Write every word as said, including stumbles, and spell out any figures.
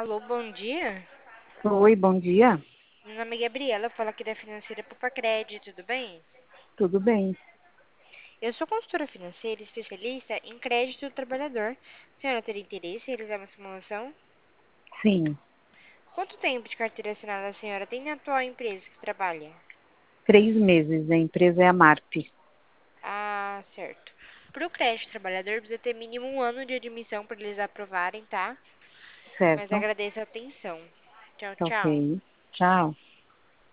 Alô, bom dia. Oi, bom dia. Meu nome é Gabriela, eu falo aqui da financeira Poupa Crédito, tudo bem? Tudo bem? Eu sou consultora financeira especialista em crédito do trabalhador. A senhora teria interesse em realizar uma simulação? Sim, Quanto tempo de carteira assinada a senhora tem na atual empresa que trabalha? três meses. A empresa é a MARP, Ah, certo. Para o crédito do trabalhador, precisa ter mínimo um ano de admissão para eles aprovarem, tá? Mas certo? agradeço a atenção. Tchau, Tá tchau. ok. Tchau.